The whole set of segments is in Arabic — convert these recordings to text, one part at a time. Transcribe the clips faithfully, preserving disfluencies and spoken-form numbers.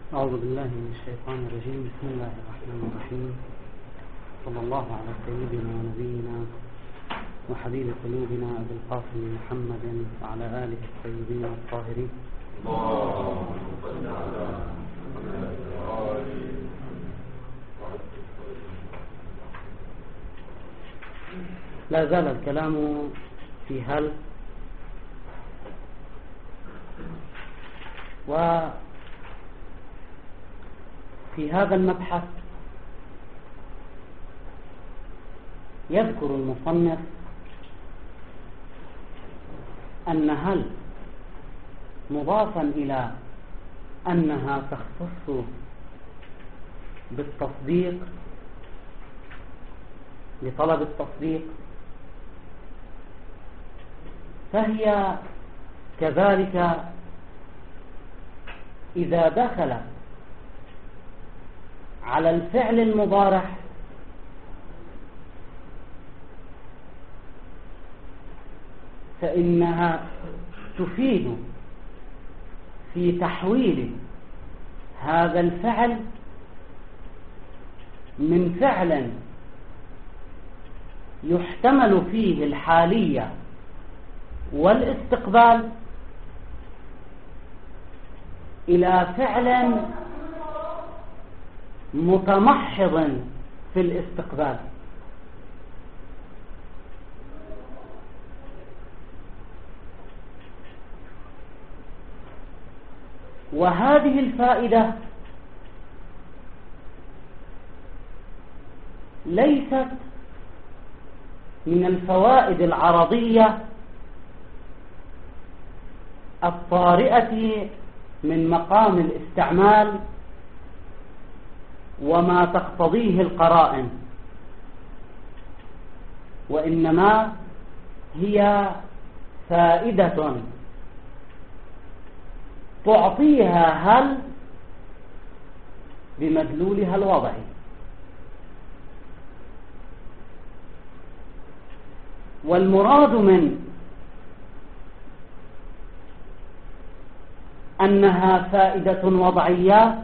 أعوذ بالله من الشيطان الرجيم. بسم الله الرحمن الرحيم. صلى الله على سيدنا ونبينا وحبيب قلوبنا أبي القاسم محمد وعلى آله الطيبين الطاهرين. لا زال الكلام في هل، وفي هذا المبحث يذكر المصنف أن هل مضافا إلى أنها تختص بالتصديق بطلب التصديق، فهي كذلك إذا دخل على الفعل المضارع فإنها تفيد في تحويل هذا الفعل من فعل يحتمل فيه الحالية والاستقبال إلى فعل متمحض في الاستقبال. وهذه الفائدة ليست من الفوائد العرضية الطارئة من مقام الاستعمال وما تقتضيه القرائن، وإنما هي فائدة تعطيها هل بمدلولها الوضعي. والمراد من أنها فائدة وضعية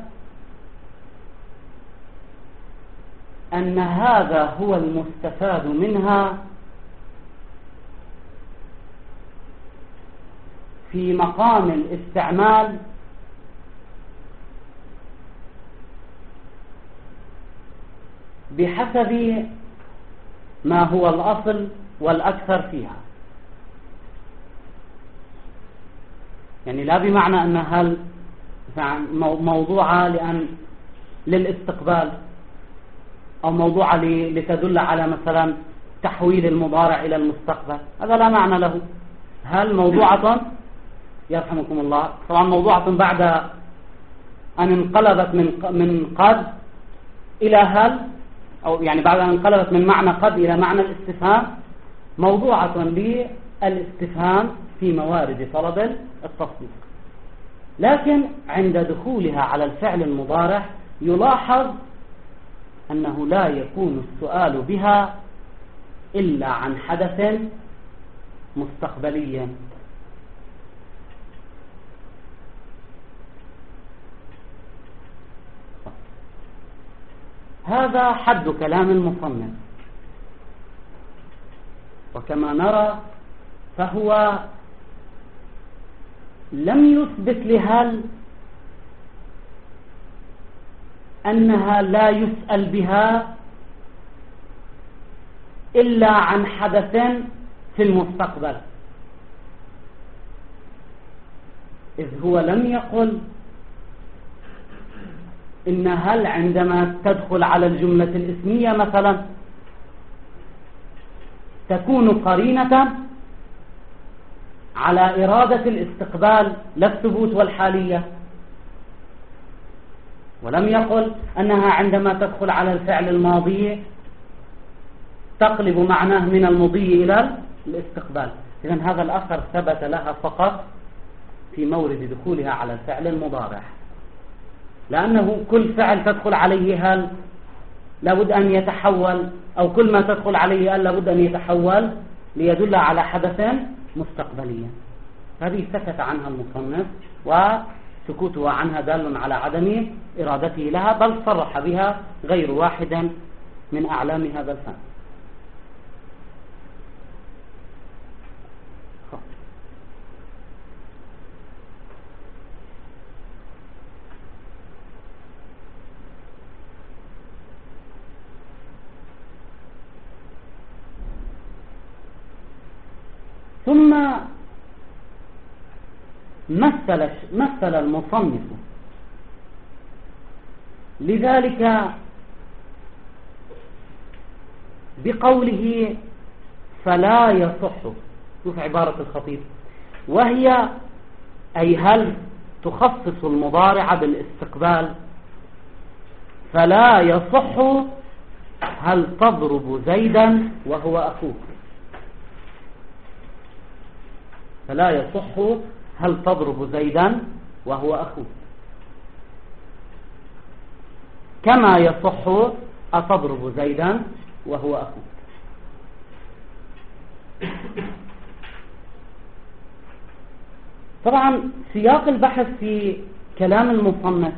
أن هذا هو المستفاد منها في مقام الاستعمال بحسب ما هو الأصل والأكثر فيها. يعني لا بمعنى أن هل موضوعة لأن للاستقبال أو موضوعة لتدل على مثلا تحويل المضارع إلى المستقبل، هذا لا معنى له. هل موضوعة يرحمكم الله طبعا موضوعة بعد أن انقلبت من من قد إلى هل، أو يعني بعد أن انقلبت من معنى قد إلى معنى الاستفهام، موضوعة للاستفهام في موارد طلب التصديق. لكن عند دخولها على الفعل المضارع يلاحظ أنه لا يكون السؤال بها إلا عن حدث مستقبلي. هذا حد كلام المصنف، وكما نرى فهو لم يثبت لهل أنها لا يسأل بها إلا عن حدث في المستقبل، إذ هو لم يقل إن هل عندما تدخل على الجملة الاسمية مثلا تكون قرينة على إرادة الاستقبال لا الثبوت والحالية، ولم يقل أنها عندما تدخل على الفعل الماضي تقلب معناه من المضي إلى الاستقبال. إذن هذا الأثر ثبت لها فقط في مورد دخولها على الفعل المضارع، لأنه كل فعل تدخل عليه هل لابد أن يتحول، أو كل ما تدخل عليه هل لابد أن يتحول ليدل على حدث مستقبليا. هذه سكت عنها المصنف سكوتها عنها دال على عدم إرادته لها، بل صرح بها غير واحد من أعلام هذا الفن. ثم مثل مثل المصنف لذلك بقوله فلا يصح، شوف عبارة الخطيب، وهي أي هل تخصص المضارع بالاستقبال، فلا يصح هل تضرب زيدا وهو أخوك، فلا يصح هل تضرب زيدا وهو أخوك، كما يصح أتضرب زيدا وهو أخوك. طبعا سياق البحث في كلام المصنف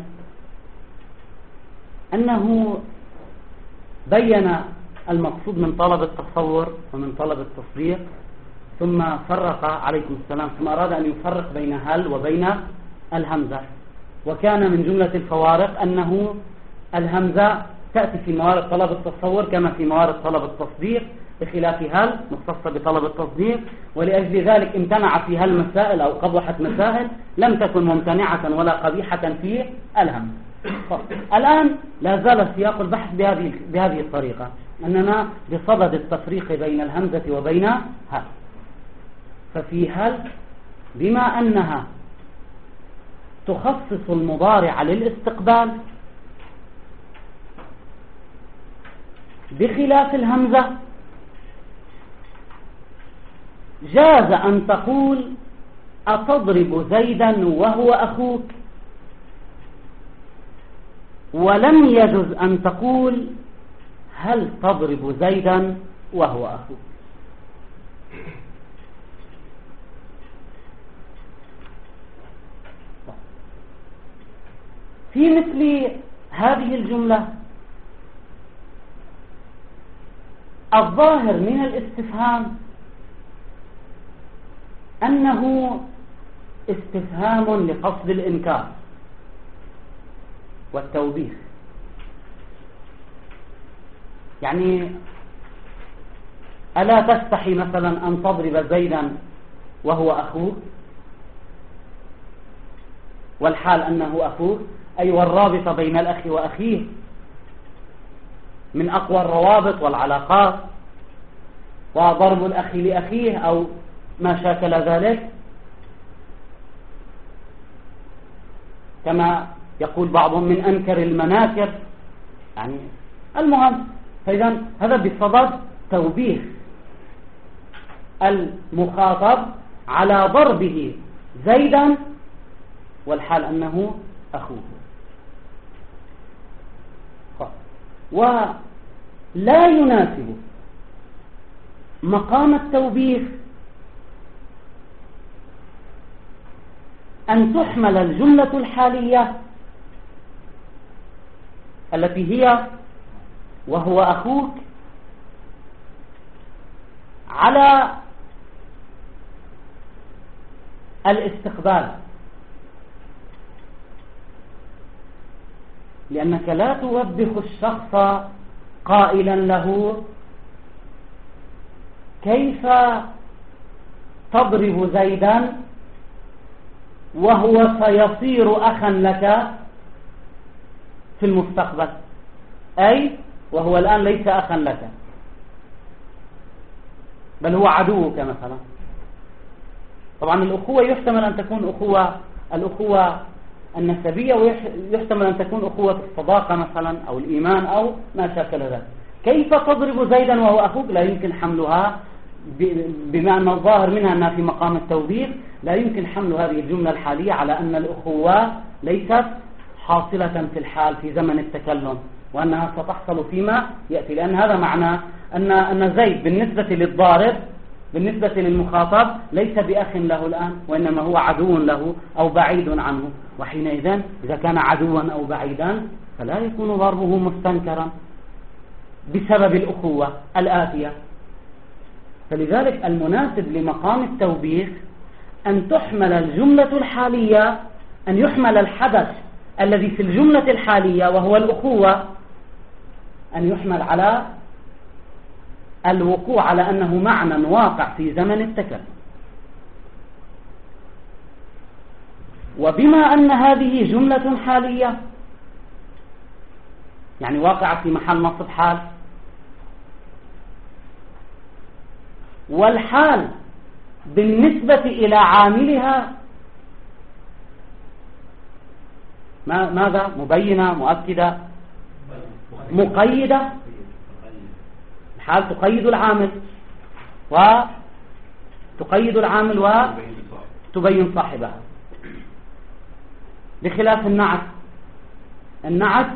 أنه بين المقصود من طلب التصور ومن طلب التصديق، ثم فرق عليكم السلام ثم أراد أن يفرق بين هل وبين الهمزة. وكان من جملة الفوارق أنه الهمزة تأتي في موارد طلب التصور كما في موارد طلب التصديق، بخلاف هل مختصة بطلب التصديق، ولأجل ذلك امتنع في هل مسائل أو قبحت مسائل لم تكن ممتنعة ولا قبيحة في الهمزة. الآن لا زال سياق البحث بهذه بهذه الطريقة، أننا بصدد التفريق بين الهمزة وبين هل. ففي هل بما أنها تخصص المضارع للاستقبال بخلاف الهمزة، جاز أن تقول أتضرب زيدا وهو أخوك، ولم يجز أن تقول هل تضرب زيدا وهو أخوك. في مثل هذه الجملة الظاهر من الاستفهام أنه استفهام لقصد الإنكار والتوبيخ، يعني ألا تستحي مثلا أن تضرب زيدا وهو أخوك، والحال أنه أخوك، أي والرابط بين الأخ وأخيه من أقوى الروابط والعلاقات، وضرب الأخ لأخيه أو ما شاكل ذلك، كما يقول بعضهم من أنكر المناكر، يعني المهم. فإذا هذا بصدد توبيخ المخاطب على ضربه زيدا والحال أنه أخوه. ولا يناسب مقام التوبيخ أن تحمل الجملة الحالية التي هي وهو أخوك على الاستقبال، لأنك لا توبخ الشخص قائلا له كيف تضرب زيدا وهو سيصير أخا لك في المستقبل، أي وهو الآن ليس أخا لك بل هو عدوك مثلا. طبعا الأخوة يحتمل أن تكون أخوة الأخوة النسبية، ويحتمل أن تكون أخوة الصداقة مثلا أو الإيمان أو ما شاكل ذلك. كيف تضرب زيدا وهو أخوك لا يمكن حملها، بما أن الظاهر منها أنها في مقام التوبيخ، لا يمكن حمل هذه الجملة الحالية على أن الأخوة ليست حاصلة في الحال في زمن التكلم، وأنها ستحصل فيما يأتي، لأن هذا معنى أن أن زيد بالنسبة للضارب بالنسبة للمخاطب ليس بأخ له الآن، وإنما هو عدو له أو بعيد عنه، وحينئذ إذا كان عدوا أو بعيدا فلا يكون ضربه مستنكرا بسبب الأخوة الآتية. فلذلك المناسب لمقام التوبيخ أن تحمل الجملة الحالية، أن يحمل الحدث الذي في الجملة الحالية وهو الأخوة أن يحمل على الوقوع، على أنه معنى واقع في زمن التكلم. وبما أن هذه جملة حالية يعني واقعة في محل نصب حال، والحال بالنسبة إلى عاملها ماذا؟ مبينة، مؤكدة، مقيدة. الحال تقيد العامل وتقيد العامل وتبين صاحبها، بخلاف النعت. النعت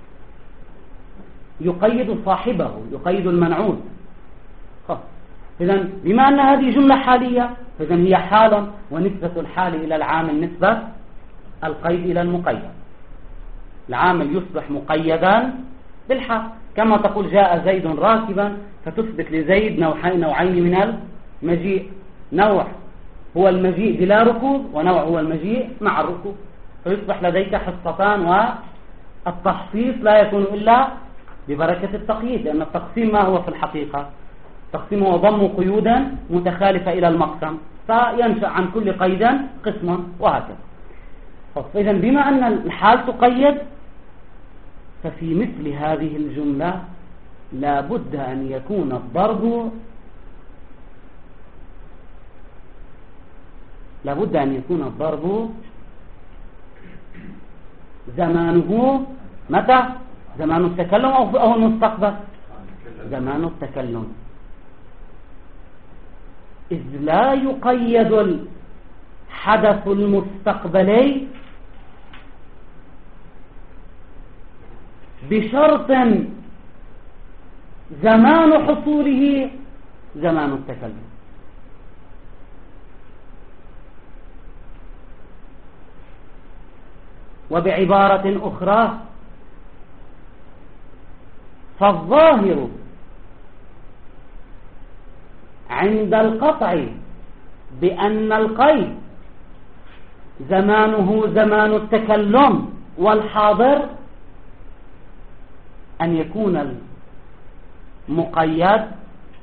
يقيد صاحبه، يقيد المنعوت. إذن بما أن هذه جملة حالية فإذن هي حال، ونسبة الحال إلى العامل نسبة القيد إلى المقيد. العامل يصبح مقيدا بالحال، كما تقول جاء زيد راكبا فتثبت لزيد نوعين من المجيء، نوع هو المجيء بلا ركوب، ونوع هو المجيء مع الركوب، فيصبح لديك حصتان، والتخصيص لا يكون إلا ببركة التقييد، لأن التقسيم ما هو في الحقيقة؟ التقسيم هو ضم قيودا متخالفة إلى المقسم، فينشأ عن كل قيد قسم، وهكذا. إذن بما أن الحال تقيد، ففي مثل هذه الجملة لا بد أن يكون الضرب لا بد أن يكون الضرب زمانه متى؟ زمان التكلم أو المستقبل؟ زمان التكلم، إذ لا يقيد الحدث المستقبلي بشرط زمان حصوله زمان التكلم. وبعبارة أخرى، فالظاهر عند القطع بأن القيد زمانه زمان التكلم والحاضر أن يكون المقيد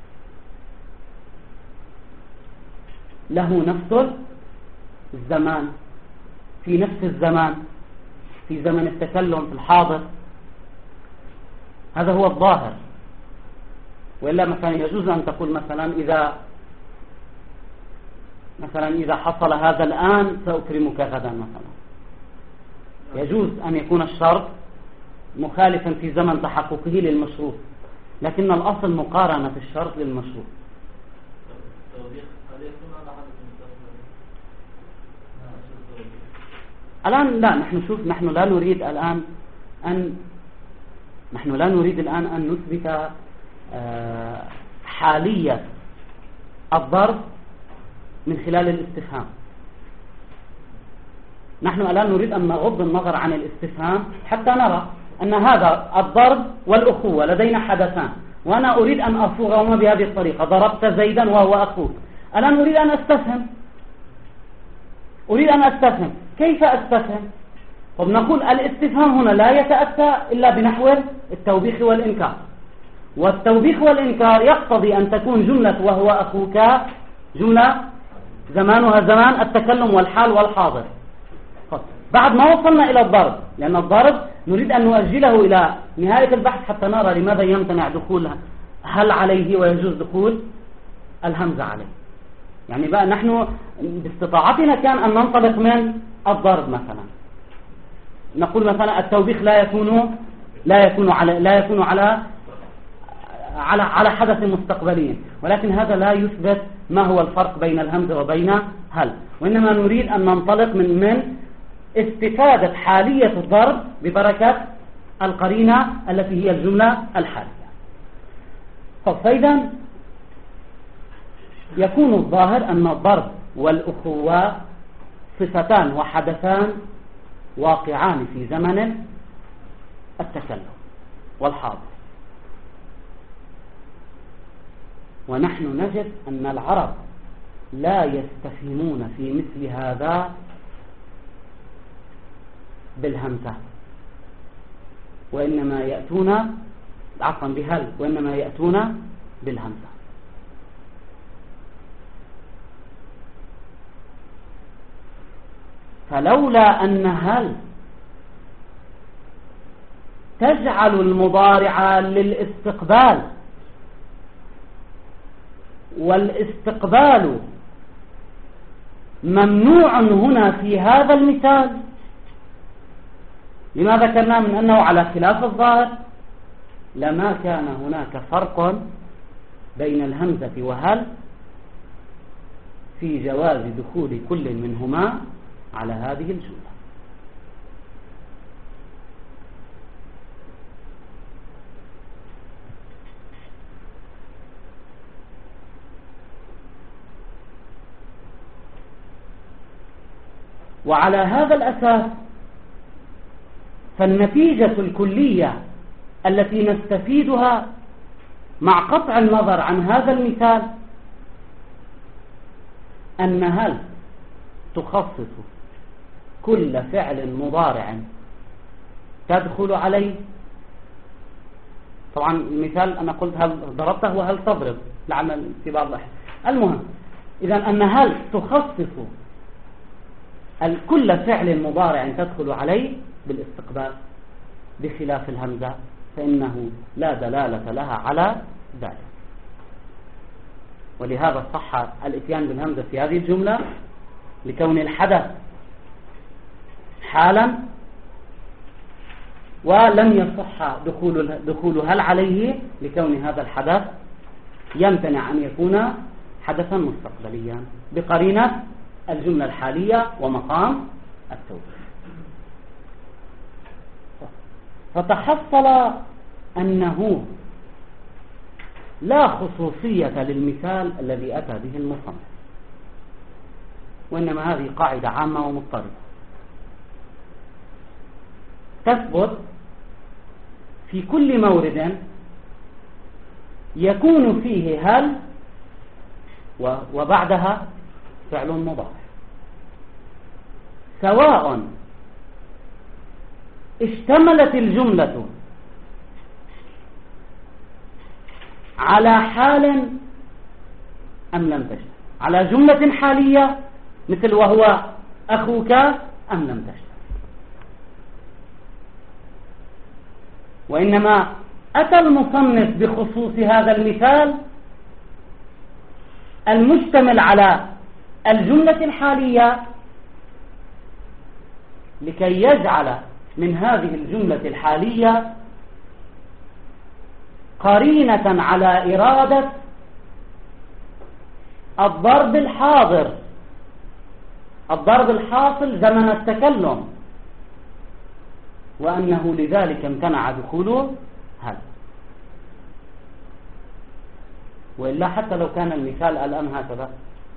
له نفس الزمان، في نفس الزمان، في زمن التكلم في الحاضر. هذا هو الظاهر. وإلا مثلا يجوز أن تقول مثلا إذا مثلا إذا حصل هذا الآن سأكرمك غدا مثلا، يجوز أن يكون الشرط مخالفا في زمن تحققه للمشروط، لكن الأصل مقارنة الشرط للمشروط. الآن لا، نحن شوف نحن لا نريد الآن أن نحن لا نريد الآن أن نثبت حالية الضرب من خلال الاستفهام. نحن الآن نريد أن نغض النظر عن الاستفهام حتى نرى أن هذا الضرب والأخوة لدينا حدثان، وأنا أريد أن أصوغهما بهذه الطريقة، ضربت زيدا وهو أخوك. الآن أريد أن أستفهم أريد أن أستفهم كيف أستفهم؟ طب نقول الاستفهام هنا لا يتأتى إلا بنحو التوبيخ والإنكار، والتوبيخ والإنكار يقتضي أن تكون جملة وهو أخوك جملة زمانها زمان التكلم والحال والحاضر. بعد ما وصلنا إلى الضرب، لأن الضرب نريد أن نؤجله إلى نهاية البحث حتى نرى لماذا يمتنع دخول هل عليه ويجوز دخول الهمزة عليه. يعني بقى نحن باستطاعتنا كان أن ننطلق من الضرب مثلا، نقول مثلا التوبيخ لا يكون لا يكون على لا يكون على على على حدث مستقبلي، ولكن هذا لا يثبت ما هو الفرق بين الهمزة وبين هل، وإنما نريد أن ننطلق من من استفادة حالية الضرب ببركة القرينة التي هي الجملة الحالية. فإذا يكون الظاهر أن الضرب والأخوة صفتان وحدثان واقعان في زمن التكلم والحاضر، ونحن نجد أن العرب لا يستفهمون في مثل هذا بالهمزة، وإنما يأتون عفوا بهل وإنما يأتون بالهمزة. فلولا أن هل تجعل المضارع للاستقبال، والاستقبال ممنوع هنا في هذا المثال، لما ذكرنا من أنه على خلاف الظاهر، لما كان هناك فرق بين الهمزة وهل في جواز دخول كل منهما على هذه الجملة. وعلى هذا الأساس فالنتيجة الكلية التي نستفيدها مع قطع النظر عن هذا المثال أن هل تخصص كل فعل مضارع تدخل عليه. طبعا المثال أنا قلت هل ضربته وهل تضرب لعل في بعض الأحيان. المهم إذن أن هل تخصص كل فعل مضارع تدخل عليه بالاستقبال، بخلاف الهمزة فإنه لا دلالة لها على ذلك. ولهذا صح الاتيان بالهمزة في هذه الجملة لكون الحدث حالا، ولم يصح دخول دخول هل عليه لكون هذا الحدث يمتنع أن يكون حدثا مستقبليا بقرينة الجملة الحالية ومقام التوكيد. فتحصل أنه لا خصوصية للمثال الذي أتى به المصنف، وإنما هذه قاعدة عامة ومضطردة تثبت في كل مورد يكون فيه هل وبعدها فعل مضارع، سواء اشتملت الجملة على حال أم لم تشتمل، على جملة حالية مثل وهو أخوك أم لم تشتمل. وإنما أتى المصنف بخصوص هذا المثال المشتمل على الجملة الحالية لكي يجعل من هذه الجملة الحالية قرينة على إرادة الضرب الحاضر، الضرب الحاصل زمن التكلم، وأنه لذلك امتنع دخوله هل. وإلا حتى لو كان المثال الآن هكذا: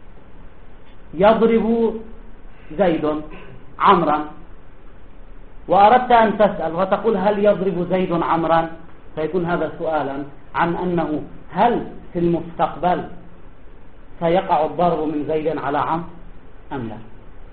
يضرب زيد عمرا، وأردت أن تسأل وتقول هل يضرب زيد عمرا، فيكون هذا سؤالا عن أنه هل في المستقبل سيقع الضرب من زيد على عمرو أم لا.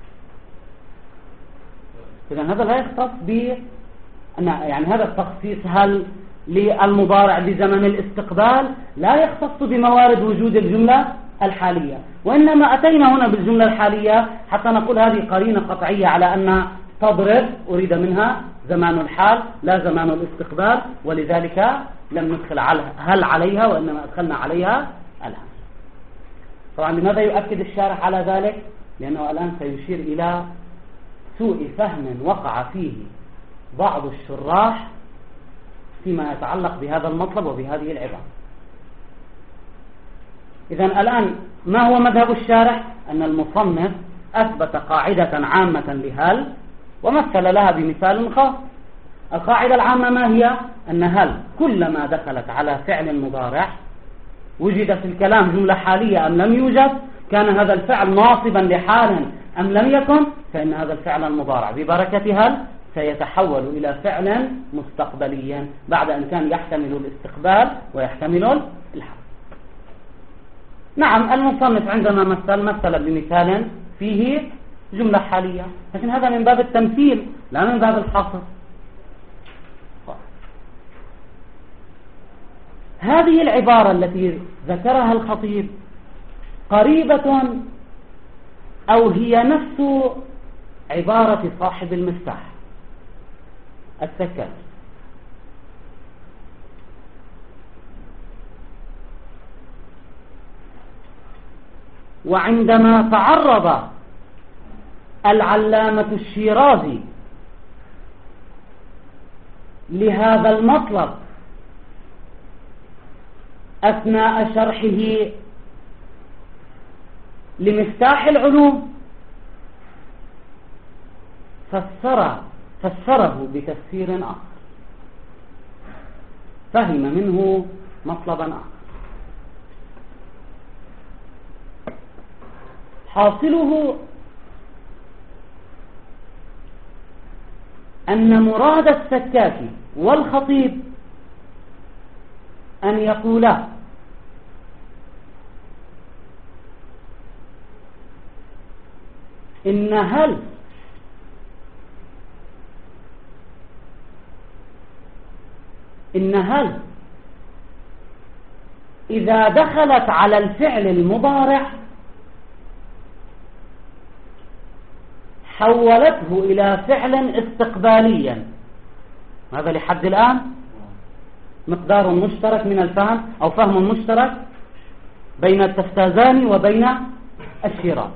إذن هذا لا يختص ب يعني هذا التخصيص هل للمضارع بزمن الاستقبال لا يختص بموارد وجود الجملة الحالية، وإنما أتينا هنا بالجملة الحالية حتى نقول هذه قرينة قطعية على أن تضرب أريد منها زمان الحال لا زمان الاستقبال، ولذلك لم ندخل هل عليها وإنما أدخلنا عليها الهمزة. طبعا لماذا يؤكد الشارح على ذلك؟ لأنه الآن سيشير إلى سوء فهم وقع فيه بعض الشراح فيما يتعلق بهذا المطلب وبهذه العبارة. إذن الآن ما هو مذهب الشارح؟ أن المصنف أثبت قاعدة عامة لهل ومثل لها بمثال خاص. القاعدة العامة ما هي؟ أن هل كلما دخلت على فعل مضارع وجد في الكلام جملة حالية أم لم يوجد، كان هذا الفعل ناصبا لحال أم لم يكن، فإن هذا الفعل المضارع ببركة هل سيتحول إلى فعلا مستقبليا بعد أن كان يحتمل الاستقبال ويحتمل الحال. نعم المصنف عندما مثل مثل بمثال فيه جملة حالية، لكن هذا من باب التمثيل لا من باب الحصر. هذه العبارة التي ذكرها الخطيب قريبة أو هي نفس عبارة صاحب المفتاح السكاك، وعندما تعرض العلامة الشيرازي لهذا المطلب أثناء شرحه لمفتاح العلوم فسر فسره بتفسير آخر، فهم منه مطلبا آخر. حاصله أن مراد السكاكي والخطيب أن يقولا إن هل إن هل إذا دخلت على الفعل المضارع حولته إلى فعل استقباليا. هذا لحد الآن مقدار مشترك من الفهم أو فهم مشترك بين التفتازاني وبين الشيرازي.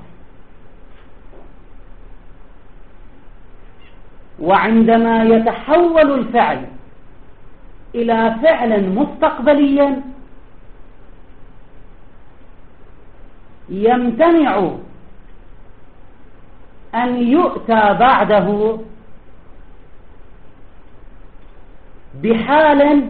وعندما يتحول الفعل إلى فعل مستقبليا يمتنع أن يؤتى بعده بحال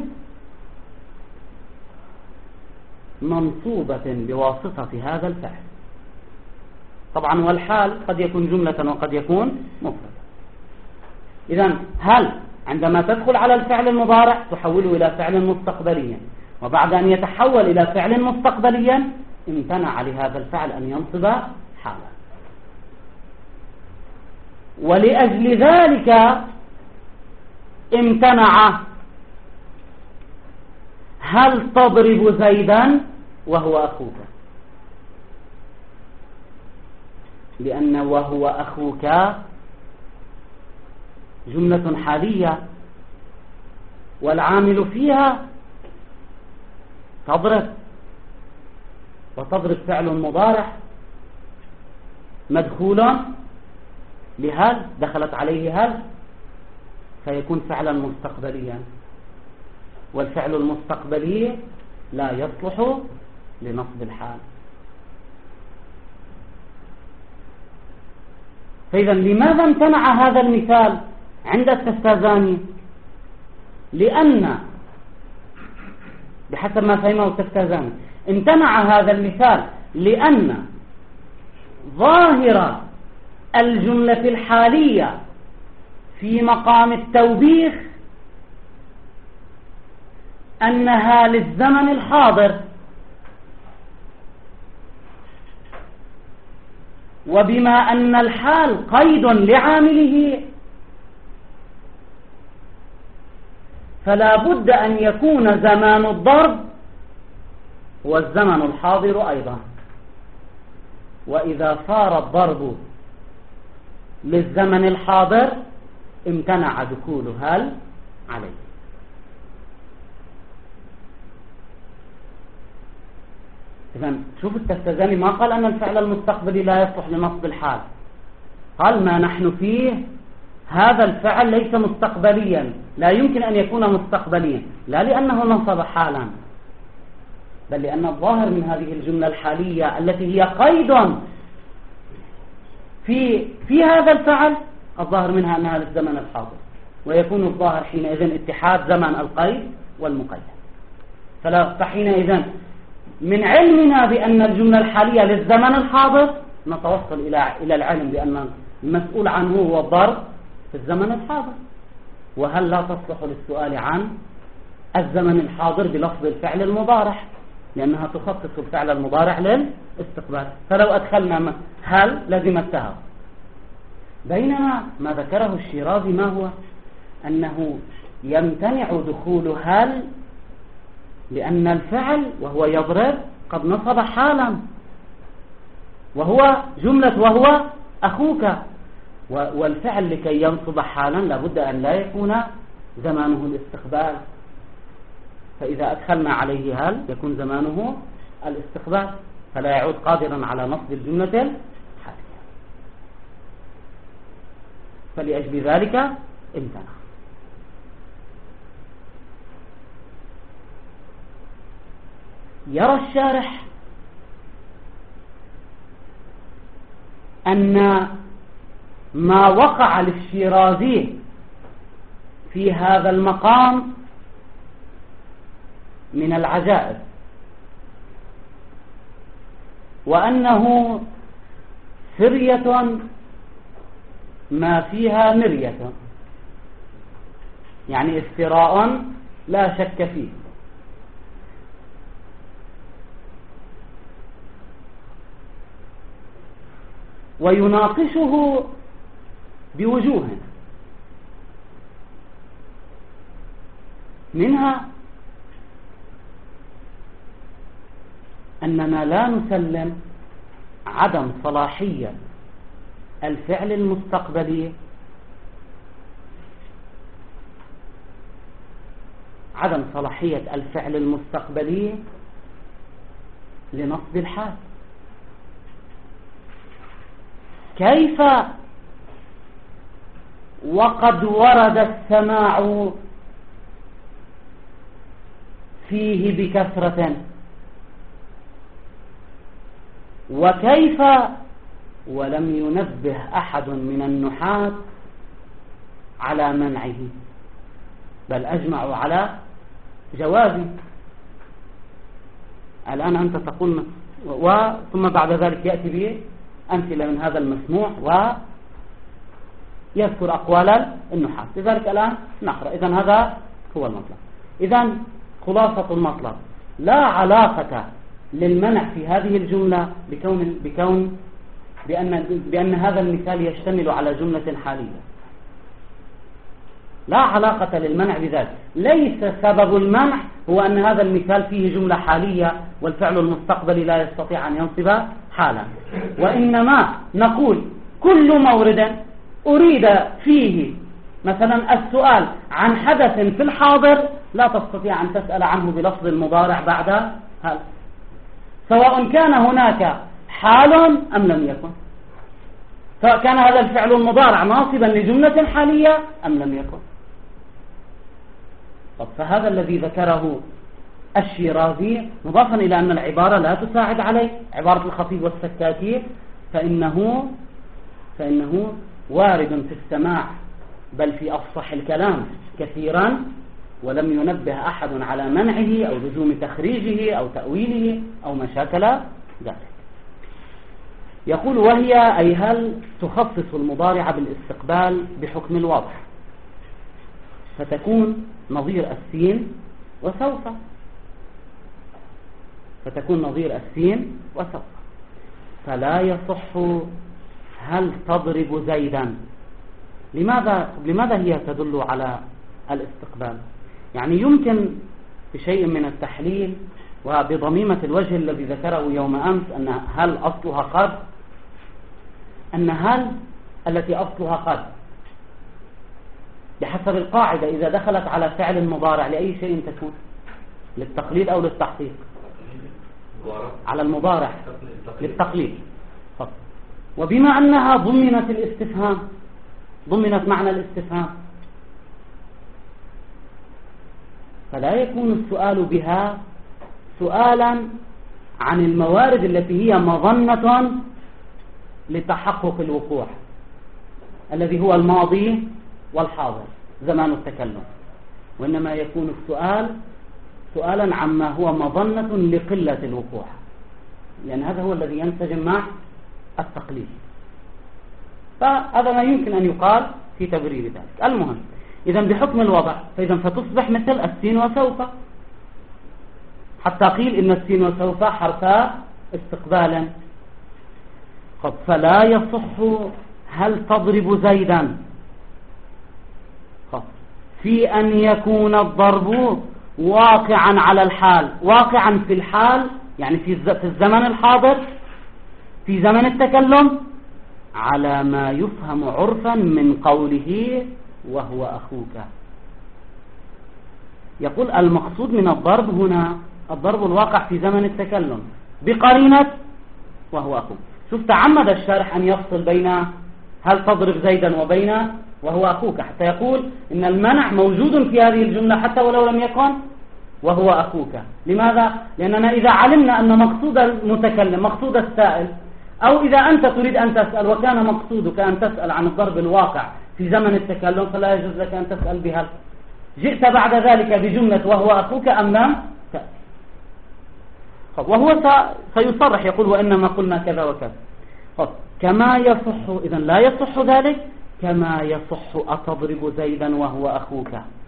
منصوبة بواسطة هذا الفعل. طبعا والحال قد يكون جملة وقد يكون مفردة. إذن هل عندما تدخل على الفعل المضارع تحوله إلى فعل مستقبليا، وبعد أن يتحول إلى فعل مستقبليا امتنع لهذا الفعل أن ينصب حالا. ولأجل ذلك امتنع هل تضرب زيدا وهو أخوك، لأن وهو أخوك جملة حالية والعامل فيها تضرب، وتضرب فعل مضارع مدخول لهل دخلت عليه هل فيكون فعلا مستقبليا، والفعل المستقبلي لا يصلح لنصب الحال. فإذا لماذا امتنع هذا المثال عند التفتازاني؟ لأن بحسب ما فهمه التفتازاني امتنع هذا المثال لأن ظاهر الجملة الحالية في مقام التوبيخ أنها للزمن الحاضر، وبما أن الحال قيد لعامله فلا بد أن يكون زمان الضرب هو الزمن الحاضر أيضا، وإذا صار الضرب للزمن الحاضر امتنع دخول هل عليه. إذن شوف التفتازاني ما قال أن الفعل المستقبلي لا يصلح لنصب الحال، قال ما نحن فيه هذا الفعل ليس مستقبليا، لا يمكن أن يكون مستقبليا، لا لأنه نصب حالا، بل لأن الظاهر من هذه الجملة الحالية التي هي قيد في في هذا الفعل الظاهر منها أنها للزمن الحاضر، ويكون الظاهر حينئذ اتحاد زمن القيد والمقيد. فلا فحينئذ من علمنا بأن الجملة الحالية للزمن الحاضر نتوصل إلى إلى العلم بأن المسؤول عنه هو الضرب في الزمن الحاضر. وهل لا تصلح للسؤال عن الزمن الحاضر بلفظ الفعل المضارع، لأنها تخصص الفعل المضارع للاستقبال، فلو أدخلنا هل لزمتها. بينما ما ذكره الشيرازي ما هو أنه يمتنع دخول هل لأن الفعل وهو يضرب قد نصب حالا، وهو جملة وهو أخوك، والفعل لكي ينصب حالا لابد أن لا يكون زمانه الاستقبال، فإذا أدخلنا عليه هل يكون زمانه الاستقبال، فلا يعود قادرا على نصب الجملة الحالية، فلأجل ذلك امتنع. يرى الشارح أن ما وقع للشيرازي في هذا المقام من العجائب، وأنه سرية ما فيها مرية، يعني افتراء لا شك فيه. ويناقشه بوجوه، منها أننا لا نسلم عدم صلاحية الفعل المستقبلي عدم صلاحية الفعل المستقبلي لنصب الحال. كيف وقد ورد السماع فيه بكثرة، وكيف ولم ينبه أحد من النحاة على منعه، بل أجمعوا على جوازه. الآن أنت تقول وثم بعد ذلك يأتي به أمثلة من هذا المسموع ويذكر أقوال النحاة، لذلك الآن نقرأ. إذن هذا هو المطلب. إذن خلاصة المطلب: لا علاقة للمنع في هذه الجملة بكون, بكون بأن, بأن هذا المثال يشتمل على جملة حالية، لا علاقة للمنع بذلك. ليس سبب المنع هو أن هذا المثال فيه جملة حالية والفعل المستقبلي لا يستطيع أن ينصب حالا، وإنما نقول كل مورد أريد فيه مثلا السؤال عن حدث في الحاضر لا تستطيع أن تسأل عنه بلفظ المضارع بعد هل، سواء كان هناك حال أم لم يكن، سواء كان هذا الفعل المضارع ناصبا لجملة حالية أم لم يكن. طب فهذا الذي ذكره الشيرازي مضافا إلى أن العبارة لا تساعد عليه، عبارة الخطيب والسكاكي، فإنه فإنه وارد في السماع بل في أفصح الكلام كثيرا، ولم ينبه أحد على منعه أو لزوم تخريجه أو تأويله أو ما شاكل ذلك. يقول: وهي أي هل تخصص المضارع بالاستقبال بحكم الوضع، فتكون نظير السين وسوف، فتكون نظير السين وسوف، فلا يصح هل تضرب زيدا. لماذا لماذا هي تدل على الاستقبال؟ يعني يمكن بشيء من التحليل وبضميمة الوجه الذي ذكره يوم أمس أن هل أصلها قد، أن هل التي أصلها قد بحسب القاعدة إذا دخلت على فعل مضارع لأي شيء تكون، للتقليد أو للتحقيق؟ على المضارع للتقليد. وبما أنها ضمنت الاستفهام، ضمنت معنى الاستفهام، فلا يكون السؤال بها سؤالا عن الموارد التي هي مظنة لتحقق الوقوع الذي هو الماضي والحاضر زمان التكلم، وإنما يكون السؤال سؤالا عما هو مظنة لقلة الوقوع، لأن هذا هو الذي ينسجم مع التقليد. فهذا ما يمكن أن يقال في تبرير ذلك. المهم إذا بحكم الوضع فإذا فتصبح مثل السين وسوف، حتى قيل إن السين وسوف حرفا استقبالا. قد فلا يصح هل تضرب زيدا في أن يكون الضرب واقعا على الحال، واقعا في الحال يعني في الزمن الحاضر في زمن التكلم، على ما يفهم عرفا من قوله وهو أخوك. يقول المقصود من الضرب هنا الضرب الواقع في زمن التكلم بقرينة وهو أخوك. شوف تعمد الشارح أن يفصل بين هل تضرب زيدا وبين وهو أخوك، حتى يقول إن المنع موجود في هذه الجملة حتى ولو لم يكن وهو أخوك. لماذا؟ لأننا إذا علمنا أن مقصود المتكلم مقصود السائل، أو إذا أنت تريد أن تسأل وكان مقصودك أن تسأل عن الضرب الواقع في زمن التكلم، فلا يجوز لك أن تسأل بهل. جئت بعد ذلك بجملة وهو أخوك أم لم تأتي؟ وهو سيصرح يقول وإنما قلنا كذا وكذا. كما يصح، إذن لا يصح ذلك كما يصح أتضرب زيدا وهو أخوك.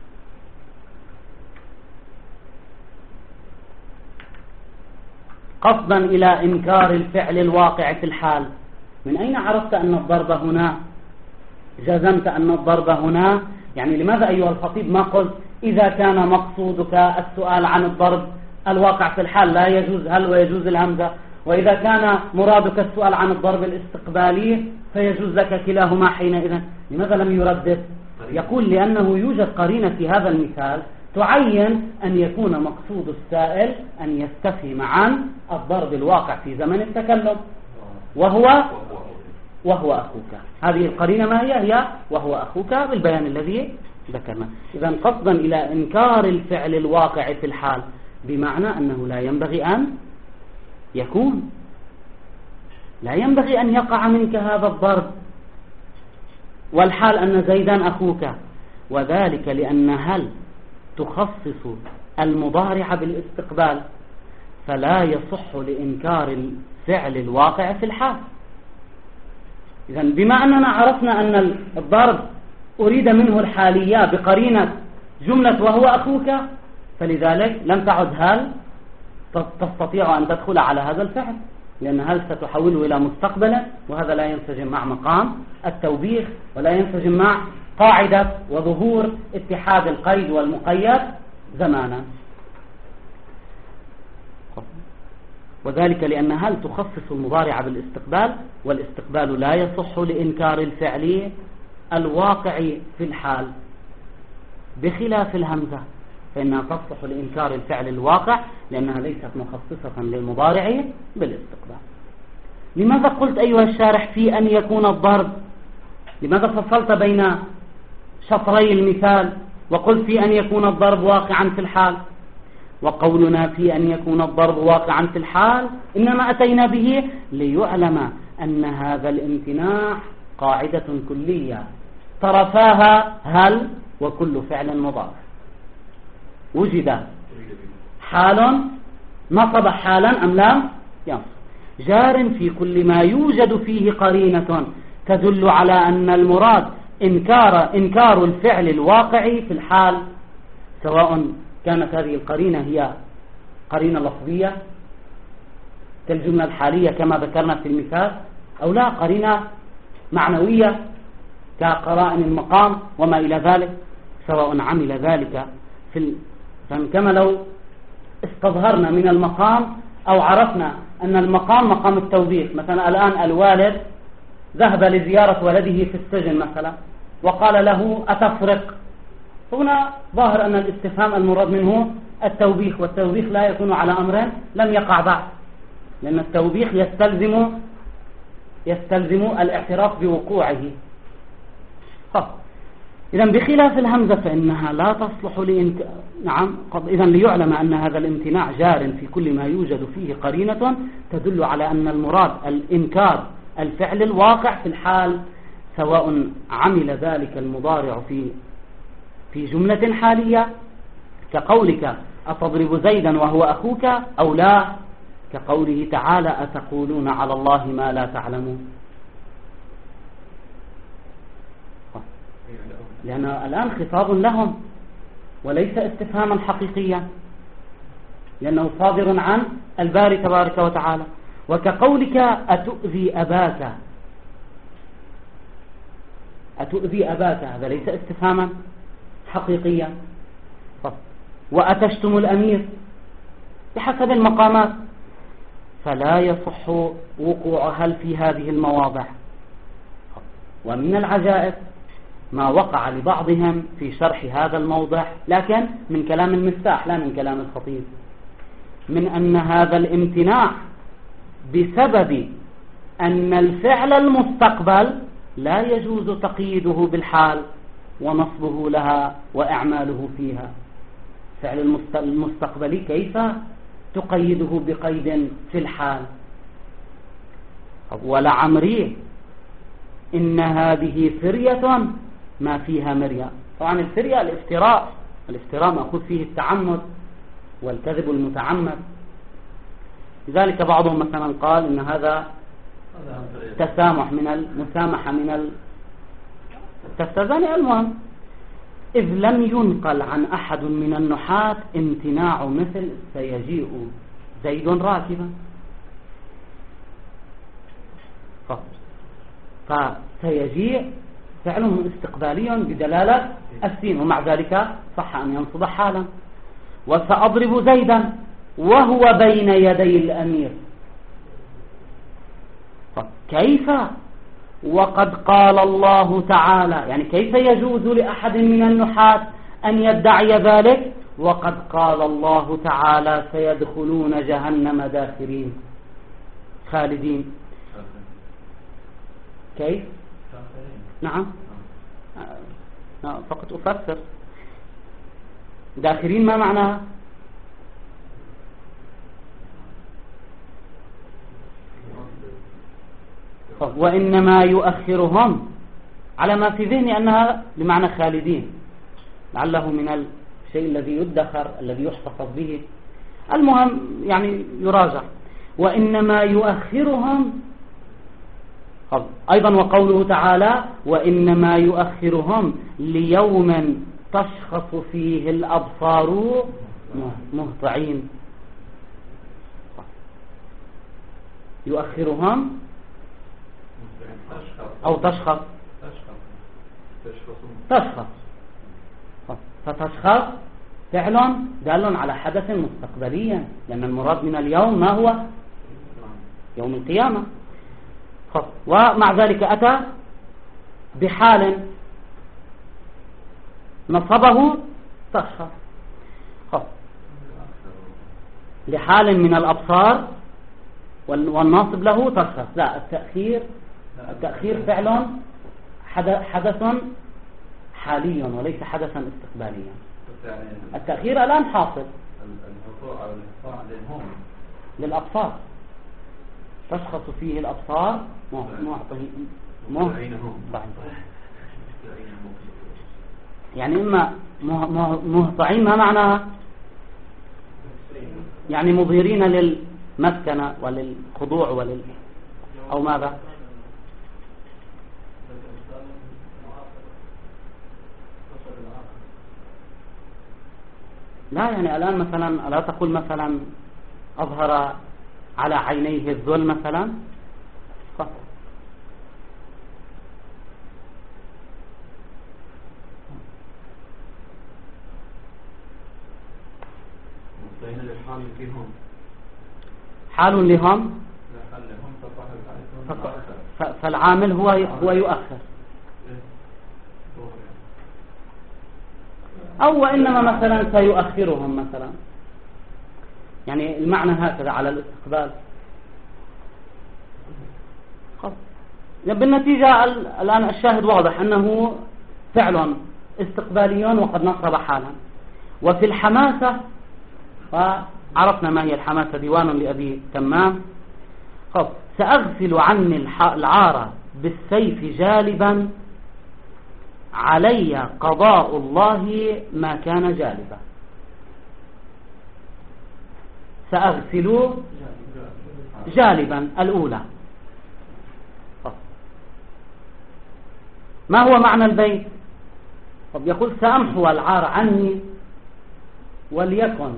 قصدا إلى إنكار الفعل الواقع في الحال. من أين عرفت أن الضرب هنا؟ جزمت أن الضرب هنا؟ يعني لماذا أيها الخطيب ما قلت إذا كان مقصودك السؤال عن الضرب الواقع في الحال لا يجوز هل ويجوز الهمزة، وإذا كان مرادك السؤال عن الضرب الاستقبالي فيجوز لك كلاهما حينئذ؟ لماذا لم يردد؟ يقول لأنه يوجد قرينة في هذا المثال تعين أن يكون مقصود السائل أن يستفهم عن الضرب الواقع في زمن التكلم وهو وهو أخوك. هذه القرينة ما هي؟ هي وهو أخوك بالبيان الذي ذكرنا. إذا قصدا إلى إنكار الفعل الواقع في الحال، بمعنى أنه لا ينبغي أن يكون لا ينبغي أن يقع منك هذا الضرب، والحال أن زيدا أخوك. وذلك لأن هل تخصص المضارع بالاستقبال، فلا يصح لإنكار الفعل الواقع في الحال. إذن بما أننا عرفنا أن الضرب أريد منه الحالية بقرينة جملة وهو أخوك، فلذلك لم تعد هل تستطيع أن تدخل على هذا الفعل، لأن هل ستحوله إلى مستقبلا، وهذا لا ينسجم مع مقام التوبيخ ولا ينسجم مع قاعدة وظهور اتحاد القيد والمقيد زمانا. وذلك لأن هل تخصص المضارع بالاستقبال، والاستقبال لا يصح لإنكار الفعل الواقع في الحال، بخلاف الهمزة فإنها تصلح لإنكار الفعل الواقع لأنها ليست مخصصة للمضارع بالاستقبال. لماذا قلت أيها الشارح في أن يكون الضرب؟ لماذا فصلت بين شطري المثال وقلت في أن يكون الضرب واقعا في الحال؟ وقولنا في أن يكون الضرب واقعا في الحال إنما أتينا به ليعلم أن هذا الامتناع قاعدة كلية طرفاها هل وكل فعل مضارع. وجد حال نصب حالا أم لا ينصب، جار في كل ما يوجد فيه قرينة تدل على أن المراد إنكار, إنكار الفعل الواقع في الحال، سواء كانت هذه القرينة هي قرينة لفظية كالجملة الحالية كما ذكرنا في المثال، أو لا قرينة معنوية كقرائن المقام وما إلى ذلك، سواء عمل ذلك في ال... كما لو استظهرنا من المقام أو عرفنا أن المقام مقام التوبيخ. مثلا الآن الوالد ذهب لزيارة ولده في السجن مثلا وقال له أتفرق، هنا ظاهر أن الاستفهام المراد منه التوبيخ، والتوبيخ لا يكون على أمر لم يقع بعد، لأن التوبيخ يستلزم يستلزم الاعتراف بوقوعه. إذا بخلاف الهمزة فإنها لا تصلح لإنك... نعم إذا ليعلم أن هذا الامتناع جار في كل ما يوجد فيه قرينة تدل على أن المراد الإنكار الفعل الواقع في الحال، سواء عمل ذلك المضارع في في جملة حالية كقولك أتضرب زيدا وهو أخوك أو لا، كقوله تعالى أتقولون على الله ما لا تعلمون. لأن الآن خطاب لهم وليس استفهاما حقيقيا، لأنه صادر عن الباري تبارك وتعالى. وكقولك أتؤذي أباك، أتؤذي أباك، هذا ليس استفهاما حقيقيا. وأتشتم الأمير بحسب المقامات، فلا يصح وقوع هل في هذه المواضع. ومن العجائب ما وقع لبعضهم في شرح هذا الموضع، لكن من كلام المفتاح لا من كلام الخطيب، من أن هذا الامتناع بسبب أن الفعل المستقبل لا يجوز تقييده بالحال ونصبه لها وإعماله فيها. فعل المستقبلي كيف تقيده بقيد في الحال؟ ولعمري إن هذه فرية ما فيها مريا. طبعا الفرية الافتراء، الافتراء مأخذ فيه التعمد والكذب المتعمد. لذلك بعضهم مثلا قال إن هذا تسامح من المسامحة من التفتزان. المهم إذ لم ينقل عن أحد من النحاة امتناع مثل سيجيء زيد راكبا، فسيجيء فعله استقبالي بدلالة السين، ومع ذلك صح أن ينصب حالا. وسأضرب زيدا وهو بين يدي الأمير، كيف وقد قال الله تعالى؟ يعني كيف يجوز لأحد من النحاة أن يدعي ذلك وقد قال الله تعالى سيدخلون جهنم داخرين خالدين؟ كيف؟ نعم فقط أفسر. داخرين ما معناها؟ وإنما يؤخرهم على ما في ذهني أنها بمعنى خالدين، لعله من الشيء الذي يدخر الذي يحتفظ به. المهم يعني يراجع. وإنما يؤخرهم أيضا، وقوله تعالى وإنما يؤخرهم ليوم تشخص فيه الأبصار مهطعين. يؤخرهم أو تشخص تشخص فتشخص فعل دال على حدث مستقبليا، لأن المراد من اليوم ما هو؟ يوم القيامة. ومع ذلك أتى بحال نصبه تشخص لحال من الأبصار، والناصب له تشخص. لا، التأخير التأخير فعل حدث حالي وليس حدثا استقباليا. التأخير الآن حاصل للأبصار، تشخص فيه الأبصار يعني إما مهطعين ما معناها؟ يعني مظهرين للمسكنة وللخضوع ولل أو ماذا؟ لا، يعني الآن مثلا ألا تقول مثلا أظهر على عينيه الذل مثلا؟ حال لهم، فالعامل هو هو يؤخر. أو وإنما مثلا سيؤخرهم مثلا، يعني المعنى هكذا على الاستقبال. بالنتيجة الآن الشاهد واضح أنه فعل استقبالي وقد نصب حالا. وفي الحماسة، وعرفنا ما هي الحماسة، ديوان لأبي تمام. خب سأغسل عني العار بالسيف جالبا علي قضاء الله ما كان جالبا. سأغسل جالبا الأولى. ما هو معنى البيت؟ طب يقول سأمحو العار عني وليكن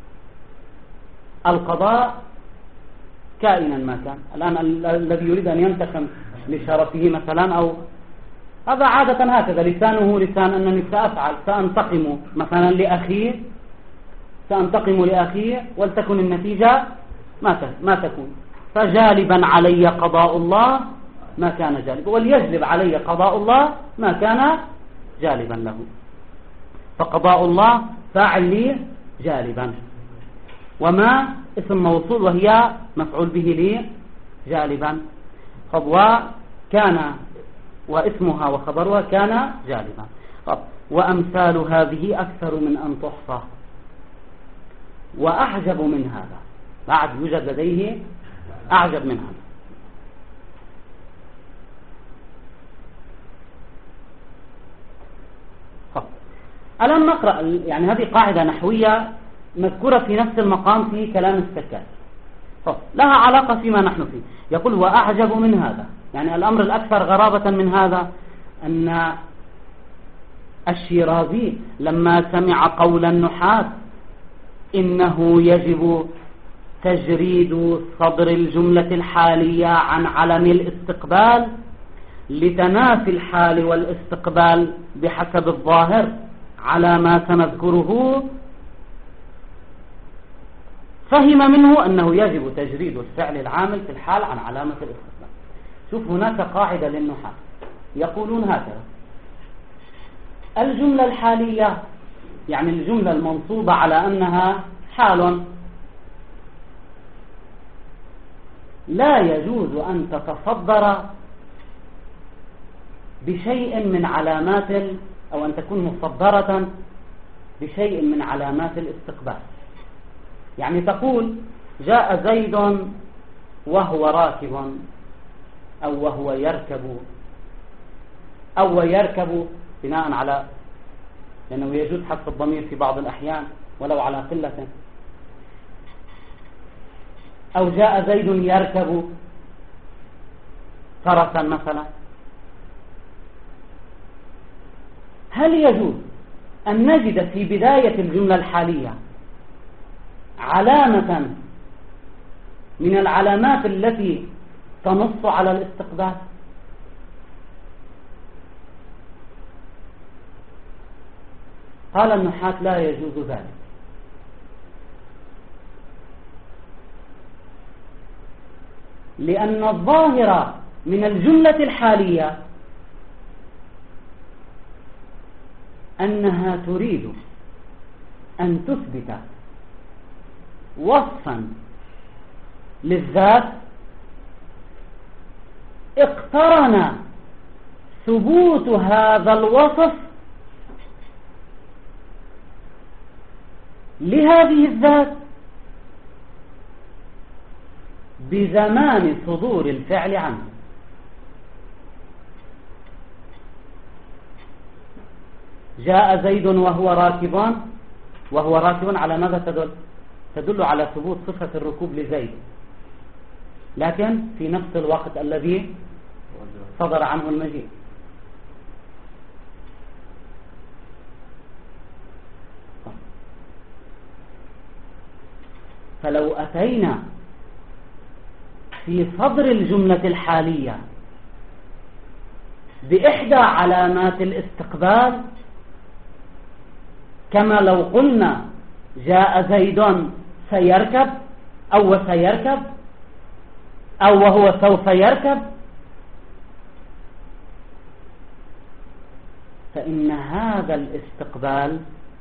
القضاء كائنا ما كان. الآن الذي يريد أن ينتقم لشرفه مثلا، أو هذا عادة هكذا لسانه لسان أنني سأفعل سأنتقم مثلا لأخيه، سأنتقم لأخيه ولتكن النتيجة ما ما تكون. فجالبا علي قضاء الله ما كان جالبا، وليجلب علي قضاء الله ما كان جالبا له. فقضاء الله فاعل لي جالبا، وما اسم موصول وهي مفعول به لي جالبا. طب وكان واسمها وخبرها كان جالبا. طب وأمثال هذه أكثر من أن تحصى وأعجب من هذا. بعد يوجد لديه أعجب من هذا. طب الآن نقرأ، يعني هذه قاعدة نحوية مذكورة في نفس المقام في كلام السكات، طب لها علاقة فيما نحن فيه. يقول وأعجب من هذا، يعني الأمر الأكثر غرابة من هذا أن الشيرازي لما سمع قول النحاة إنه يجب تجريد صدر الجملة الحالية عن علم الاستقبال لتنافي الحال والاستقبال بحسب الظاهر على ما سنذكره، فهم منه أنه يجب تجريد الفعل العامل في الحال عن علامة الاستقبال. شوف هناك قاعدة للنحاة يقولون هكذا: الجملة الحالية يعني الجملة المنصوبة على أنها حال لا يجوز أن تتصدر بشيء من علامات، أو أن تكون مصدرة بشيء من علامات الاستقبال. يعني تقول جاء زيد وهو راكب، أو وهو يركب، أو يركب بناء على، لأنه يجوز حذف الضمير في بعض الأحيان ولو على قلة، أو جاء زيد يركب فرسا مثلا. هل يجوز أن نجد في بداية الجملة الحالية علامة من العلامات التي تنص على الاستقبال؟ قال النحاة لا يجوز ذلك، لأن الظاهر من الجملة الحالية أنها تريد أن تثبت وصفا للذات اقترن ثبوت هذا الوصف لهذه الذات بزمان صدور الفعل عنه. جاء زيد وهو راكب، وهو راكب على ماذا تدل؟ تدل على ثبوت صفة الركوب لزيد، لكن في نفس الوقت الذي صدر عنه المجيء. فلو أتينا في صدر الجملة الحالية بإحدى علامات الاستقبال، كما لو قلنا جاء زيد سيركب، أو سيركب، أو وهو سوف يركب، فإن هذا الاستقبال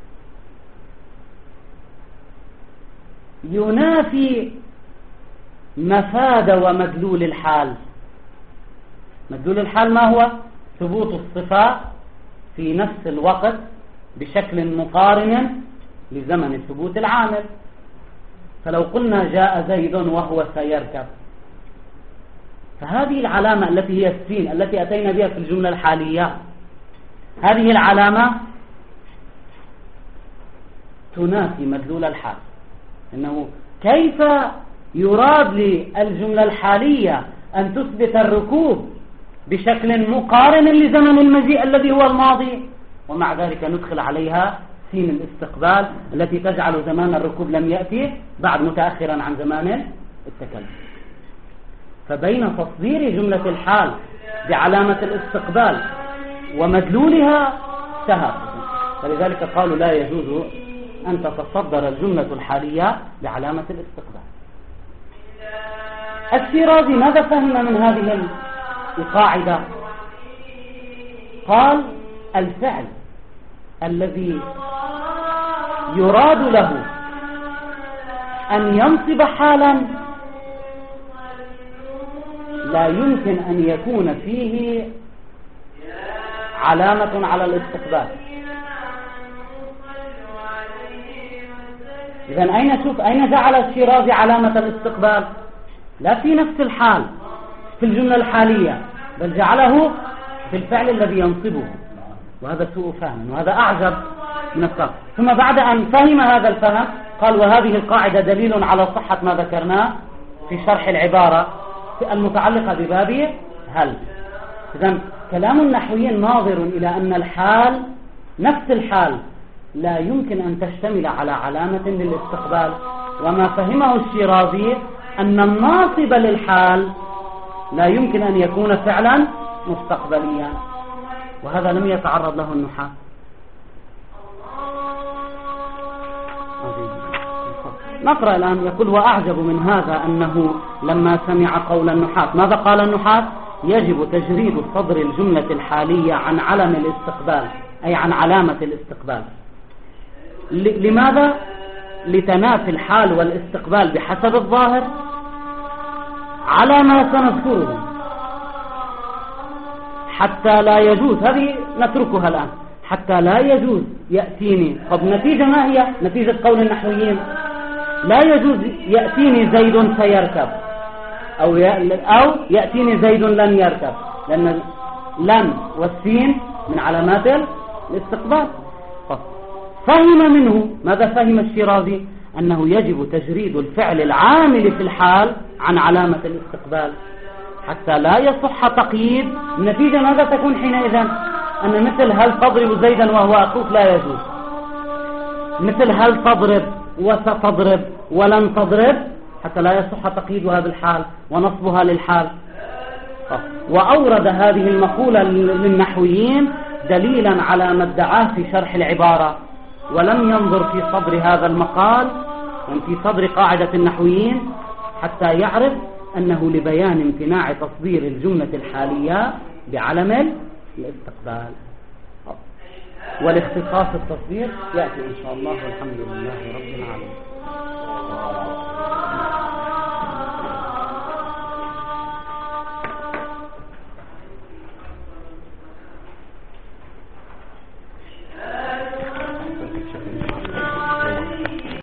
ينافي مفاد ومدلول الحال. مدلول الحال ما هو؟ ثبوت الصفة في نفس الوقت بشكل مقارن لزمن ثبوت العامل. فلو قلنا جاء زيد وهو سيركب، فهذه العلامة التي هي السين التي أتينا بها في الجملة الحالية، هذه العلامة تنافي مدلول الحال، إنه كيف يراد للجملة الحالية أن تثبت الركوب بشكل مقارن لزمن المجيء الذي هو الماضي، ومع ذلك ندخل عليها سين الاستقبال التي تجعل زمان الركوب لم يأتي بعد متأخرا عن زمان التكلم. فبين تصدير جملة الحال بعلامة الاستقبال ومدلولها تهافت، فلذلك قالوا لا يجوز أن تتصدر الجملة الحالية بعلامة الاستقبال. الشيرازي ماذا فهم من هذه القاعدة؟ قال الفعل الذي يراد له أن ينصب حالا لا يمكن أن يكون فيه علامة على الاستقبال. إذن أين شوف أين جعل الشيرازي علامة الاستقبال؟ لا في نفس الحال في الجملة الحالية، بل جعله في الفعل الذي ينصبه، وهذا سوء فهم، وهذا أعجب من الصرف. ثم بعد أن فهم هذا الفهم قال وهذه القاعدة دليل على صحة ما ذكرناه في شرح العبارة المتعلقة بباب هل. إذن كلام النحويين ناظر إلى أن الحال نفس الحال لا يمكن أن تشتمل على علامة للاستقبال، وما فهمه الشيرازي أن الناصب للحال لا يمكن أن يكون فعلا مستقبليا، وهذا لم يتعرض له النحاة. نقرأ الآن. يقول وأعجب من هذا أنه لما سمع قول النحاة ماذا قال النحاة؟ يجب تجريد صدر الجملة الحالية عن علم الاستقبال، أي عن علامة الاستقبال. لماذا؟ لتنافي الحال والاستقبال بحسب الظاهر على ما سنذكره، حتى لا يجوز، هذه نتركها الآن، حتى لا يجوز يأتيني. طب نتيجة ما هي؟ نتيجة قول النحويين لا يجوز يأتيني زيد سيركب، أو أو يأتيني زيد لن يركب، لأن لن والسين من علامات الاستقبال. فهم منه ماذا فهم الشيرازي؟ أنه يجب تجريد الفعل العامل في الحال عن علامة الاستقبال حتى لا يصح تقييد. النتيجة ماذا تكون حينئذ؟ أن مثل هل تضرب زيدا وهو أخوك لا يجوز، مثل هل تضرب وستضرب ولن تضرب حتى لا يصح تقييدها بالحال ونصبها للحال. وأورد هذه المقولة للنحويين دليلا على ما ادعاه في شرح العبارة، ولم ينظر في صدر هذا المقال وفي صدر قاعدة النحويين حتى يعرف أنه لبيان امتناع تصدير الجملة الحالية بعلم الاستقبال. والاختصاص التصدير يأتي إن شاء الله، والحمد لله رب العالمين.